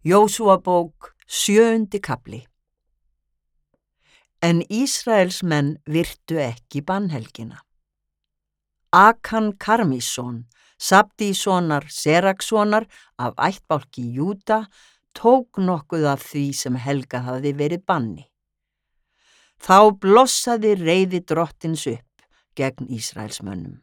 Jósúabók 7. kafli. En Ísraelsmenn virtu ekki bannhelgina. Akan Karmísson, Sabdísonar Serakssonar af ættbálki Júda, tók nokkuð af því sem helgað hafði verið banni. Þá blossaði reiði drottins upp gegn Ísraelsmönnum.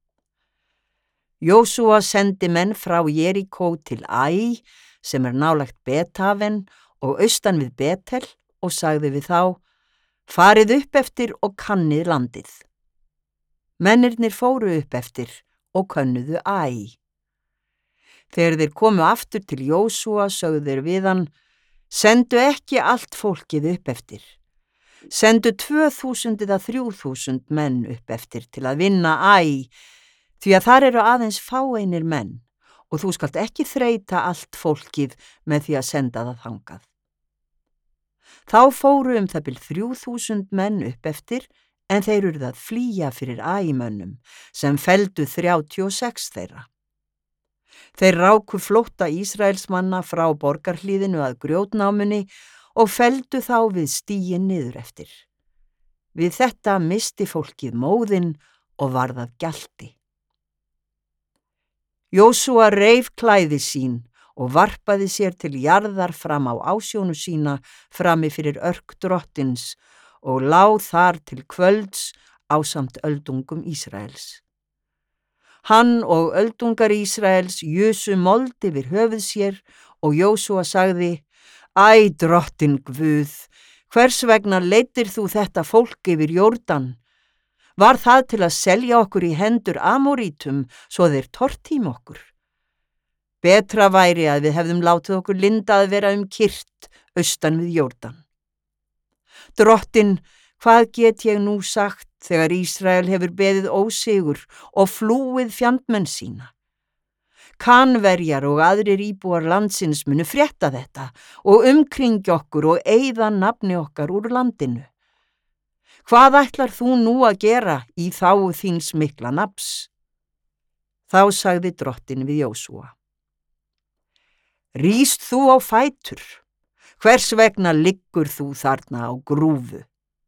Jósúa sendi menn frá Jerikó til Æ, sem nálægt Bethaven og austan við Betel, og sagði við þá: farið upp eftir og kannið landið. Mennirnir fóru upp eftir og könnuðu Æ. Þegar þeir komu aftur til Jósúa sögðu þeir við hann: sendu ekki allt fólkið upp eftir. Sendu 2000 eða 3000 menn upp eftir til að vinna Æ, því að þar eru aðeins fáeinir menn, og þú skalt ekki þreyta allt fólkið með því að senda það þangað. Þá fóru það bil 3000 menn upp eftir, en þeir urðu að flýja fyrir Æmönnum, sem felldu 36 þeirra. Þeir ráku flótta Ísraelsmanna frá borgarhlíðinu að grjótnámunni og felldu þá við stíginn niður eftir. Við þetta missti fólkið móðinn og varð að gjalti. Jósúa reif klæði sín og varpaði sér til jarðar fram á ásjónu sína frammi fyrir örk drottins og lá þar til kvölds ásamt öldungum Ísraels. Hann og öldungar Ísraels jusu mold yfir höfuð sér og Jósúa sagði: Æ, drottin Guð, hvers vegna leiddir þú þetta fólk yfir Jórdan? Var það til að selja okkur í hendur Amorítum svo þeir tortíma okkur? Betra væri að við hefðum látið okkur linda að vera kyrrt austan við Jórdan. Drottin, hvað get ég nú sagt þegar Ísrael hefur beðið ósigur og flúið fjandmenn sína? Kanverjar og aðrir íbúar landsins munu frétta þetta og umkringja okkur og eyða nafni okkar úr landinu. Hvað ætlar þú nú að gera í þágu þíns mikla nafns? Þá sagði drottin við Jósúa: Ríst þú á fætur? Hvers vegna liggur þú þarna á grúfu?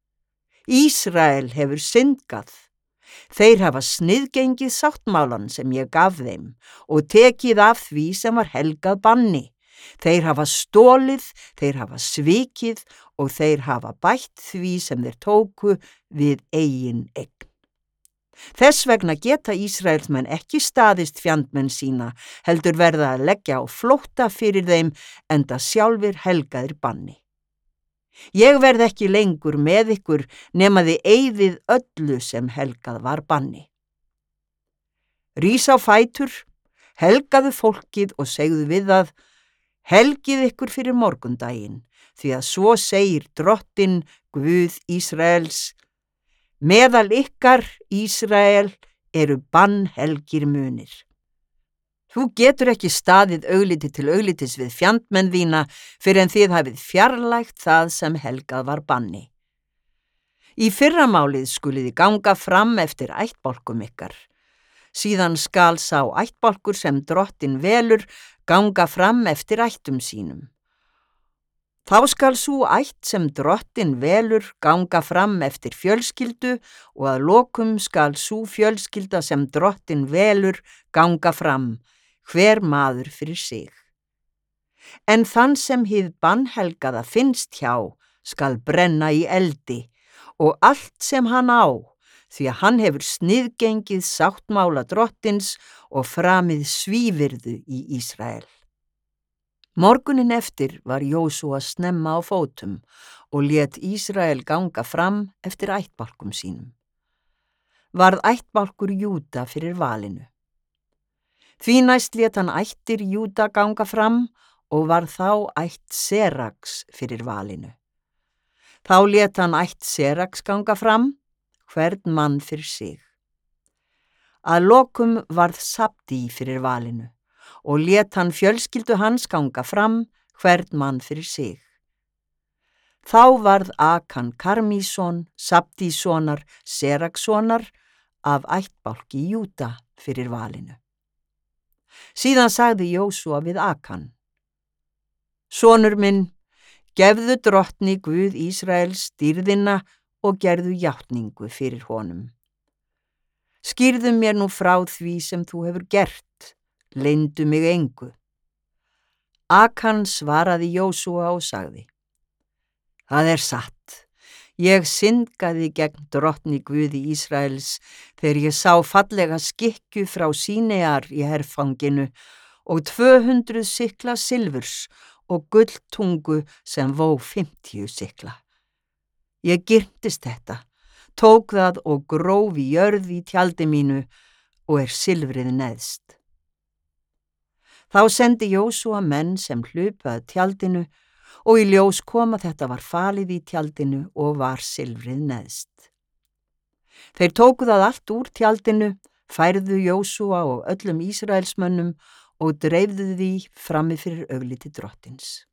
Ísrael hefur syndgað. Þeir hafa sniðgengið sáttmálan sem ég gaf þeim og tekið af því sem var helgað banni. Þeir hafa stólið, þeir hafa svikið og þeir hafa bætt því sem þeir tóku við eigin eign. Þess vegna geta Ísraelsmenn ekki staðist fjandmenn sína, heldur verða að leggja á flótta fyrir þeim enda sjálfir helgaðir banni. Ég verð ekki lengur með ykkur nema þið eyðið öllu sem helgað var banni. Rís á fætur, helgaðu fólkið og segðu við það: helgið ykkur fyrir morgundaginn, því að svo segir drottin Guð Ísraels: meðal ykkar, Ísrael, eru bannhelgir munir. Þú getur ekki staðið augliti til auglitis við fjandmenn þína fyrr en þið hafið fjarlægt það sem helgað var banni. Í fyrramálið skuluð þið ganga fram eftir ættbálkum ykkar. Síðan skal sá ættbálkur sem drottin velur ganga fram eftir ættum sínum. Þá skal sú ætt sem drottin velur ganga fram eftir fjölskyldu og að lokum skal sú fjölskylda sem drottin velur ganga fram, hver maður fyrir sig. En þann sem hið bannhelgaða finnst hjá skal brenna í eldi og allt sem hann á, því að hann hefur sniðgengið sáttmála drottins og framið svívirðu í Ísrael. Morguninn eftir var Jósúa snemma á fótum og lét Ísrael ganga fram eftir ættbálkum sínum. Varð ættbálkur Júda fyrir valinu. Því næst lét hann ættir Júda ganga fram og varð þá ætt Seraks fyrir valinu. Þá lét hann ætt Seraks ganga fram, hvern mann fyrir sig. Að lokum varð Sabdí fyrir valinu og lét hann fjölskyldu hans ganga fram, hvern mann fyrir sig. Þá varð Akan Karmísson, Sabdísonar Serakssonar af ættbálki Júda fyrir valinu. Síðan sagði Jósúa við Akan: Sonur minn, gefðu drottni Guð Ísraels dýrðina og gerðu játningu fyrir honum. Skýrðu mér nú frá því sem þú hefur gert, leyndu mig engu. Akan svaraði Jósúa og sagði: Það er satt, ég syndgaði gegn drottni Guði Ísraels þegar ég sá fallega skikkju frá Sínear í herfanginu og 200 sikla silfurs og gulltungu sem vó 50 sikla. Ég girntist þetta, tók það og gróf í jörð í tjaldi mínu og er silfrið neðst. Þá sendi Jósúa menn sem hlupu að tjaldinu og í ljós kom að þetta var falið í tjaldinu og var silfrið neðst. Þeir tóku það allt úr tjaldinu, færðu Jósúa og öllum Ísraelsmönnum og dreifðu því frammi fyrir augliti drottins.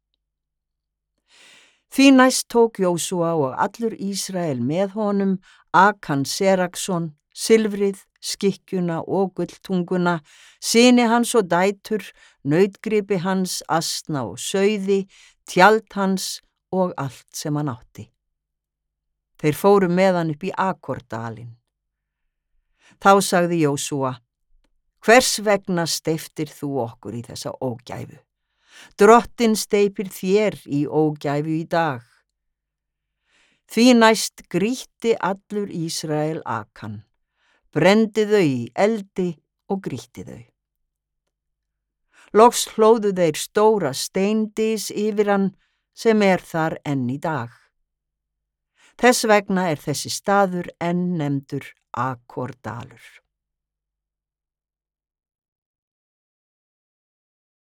Því næst tók Jósúa og allur Ísrael með honum Akan Seraksson, silfrið, skikkjuna og gulltunguna, syni hans og dætur, nautgripi hans, asna og sauði, tjald hans og allt sem hann átti. Þeir fóru með hann upp í Akordalinn. Þá sagði Jósúa: Hvers vegna steyptir þú okkur í þessa ógæfu? Drottinn steypir þér í ógæfu í dag. Því næst grýtti allur Ísrael Akan, brendi þau í eldi og grýtti þau. Loks hlóðu þeir stóra steindys yfir hann sem er þar enn í dag. Þess vegna er þessi staður enn nefndur Akordalur.